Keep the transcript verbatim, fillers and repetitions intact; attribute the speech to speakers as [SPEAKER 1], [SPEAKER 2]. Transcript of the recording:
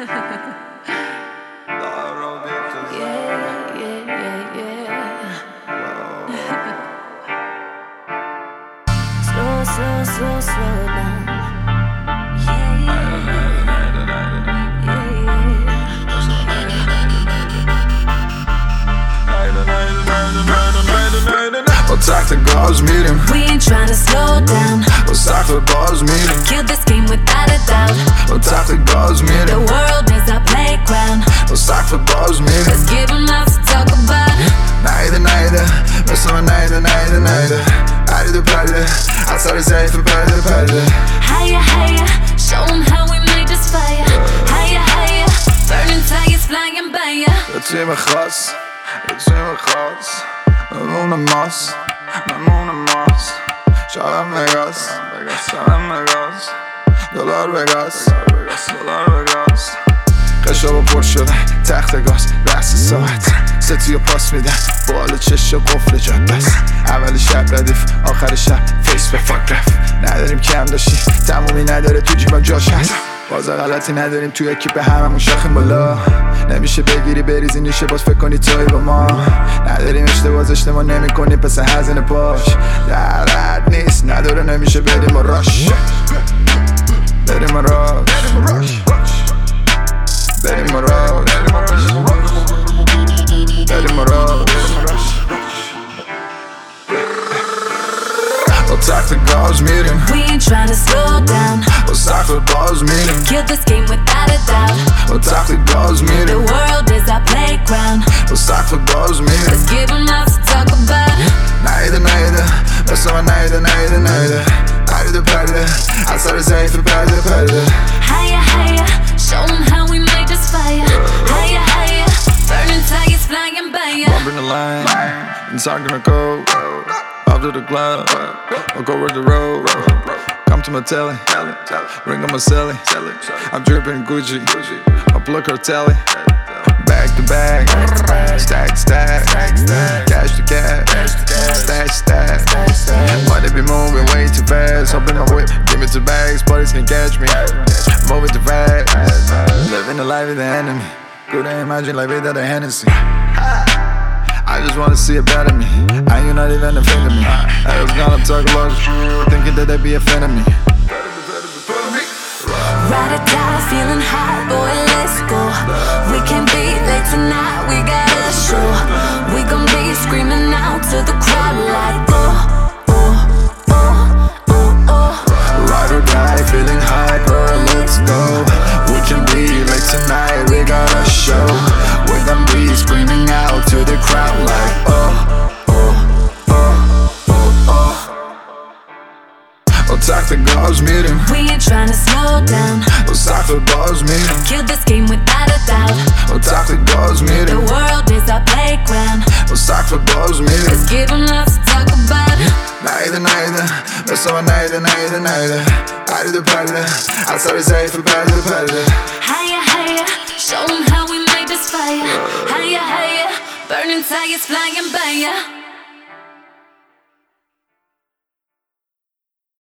[SPEAKER 1] Yeah, yeah, yeah, yeah. Slow, slow, slow, slow down. Yeah, yeah,
[SPEAKER 2] Wat zegt de girls meeting?
[SPEAKER 1] We ain't tryna slow down.
[SPEAKER 2] Wat zegt de girls meeting?
[SPEAKER 1] Kill this game without a doubt.
[SPEAKER 2] Wat zegt de girls
[SPEAKER 1] The
[SPEAKER 2] meeting?
[SPEAKER 1] world is our playground.
[SPEAKER 2] Wat zegt de girls meeting?
[SPEAKER 1] Let's give them lots to talk about.
[SPEAKER 2] Nijden, nijden, we zijn nijden, nijden, nijden. Uit de pijlen, als er is even pijlen, pijlen.
[SPEAKER 1] Higher, higher, show them how we made this fire. Higher, higher, burning tires flying by ya.
[SPEAKER 2] Het is in mijn gas, het is in mijn gas. We wonen mas, we wonen mas. Shout out Vegas, shout out Vegas. Dollar Vegas, dollar Vegas. قشاب پر شده تخت گاز رأس ساعت ستی و پاس میدن بالا چش و قفل جاد بس اول شب ردیف آخر شب فیس به فاک رفت نداریم کم داشتی تمومی نداره تو جیبم جاش هست بازا غلطی نداریم توی اکیپ هممون شاخیم بالا نمیشه بگیری بریزی نیشه باز فکر کنی توی با ما نداریم اشتباز اشتباه نمی کنی پس هزینه پاش در رد نیست نداره نمیشه بریم و راش بریم و راش بریم و راش بریم و راش Wat zegt de girls meeting?
[SPEAKER 1] We ain't tryna slow down.
[SPEAKER 2] Wat zegt de girls meeting?
[SPEAKER 1] Kill this game without a doubt.
[SPEAKER 2] Wat zegt de girls
[SPEAKER 1] The
[SPEAKER 2] meeting?
[SPEAKER 1] world is our playground.
[SPEAKER 2] Wat zegt de girls
[SPEAKER 1] Let's
[SPEAKER 2] meeting?
[SPEAKER 1] give them lots to talk about.
[SPEAKER 2] Nijden, nijden, we zijn nijden, nijden, nijden. Uit de pijlen, als er is even pijlen, pijlen.
[SPEAKER 1] Higher, higher, show them how we made this fire. Higher, higher, burning tires flying by ya.
[SPEAKER 2] Bumping the line, it's not gonna go up to the club, or go with the road. Come to my telly, ring on my celly. I'm dripping Gucci, I plug her telly. Back to back, stack, stack, cash to cash, stash, stash. Money be moving way too fast. Hop in my whip, give me two bags, buddies can catch me. Moving too fast, living the life of the enemy. Couldn't imagine like without a Hennessy. I just wanna see it better me. And you're not even a friend of me. I was gonna talk a lot of shit, thinking that they'd be a fan of me.
[SPEAKER 1] Ride or die, feeling hot, boy, let's go. We can't be late tonight, we got a show. We gon' be screaming out to the crowd like oh, oh, oh, oh, oh.
[SPEAKER 2] Ride or die, feeling hyper, let's go. We can be late tonight, we got a show. We gon' be screaming out to the crowd like oh, oh, oh, oh, oh. Wat zegt de girls meeting?
[SPEAKER 1] We ain't tryna slow down.
[SPEAKER 2] Wat zegt de girls meeting?
[SPEAKER 1] Kill this game without a doubt.
[SPEAKER 2] Wat zegt de girls
[SPEAKER 1] The
[SPEAKER 2] meeting?
[SPEAKER 1] world is our playground.
[SPEAKER 2] Wat zegt de girls
[SPEAKER 1] Let's
[SPEAKER 2] meeting?
[SPEAKER 1] give them lots to talk about.
[SPEAKER 2] Nijden, nijden, we zijn nijden, nijden, nijden. Uit de pijlen, als er is even pijlen, pijlen.
[SPEAKER 1] Higher, higher, show them how we made this fire. Higher, higher, burning tires flying by ya.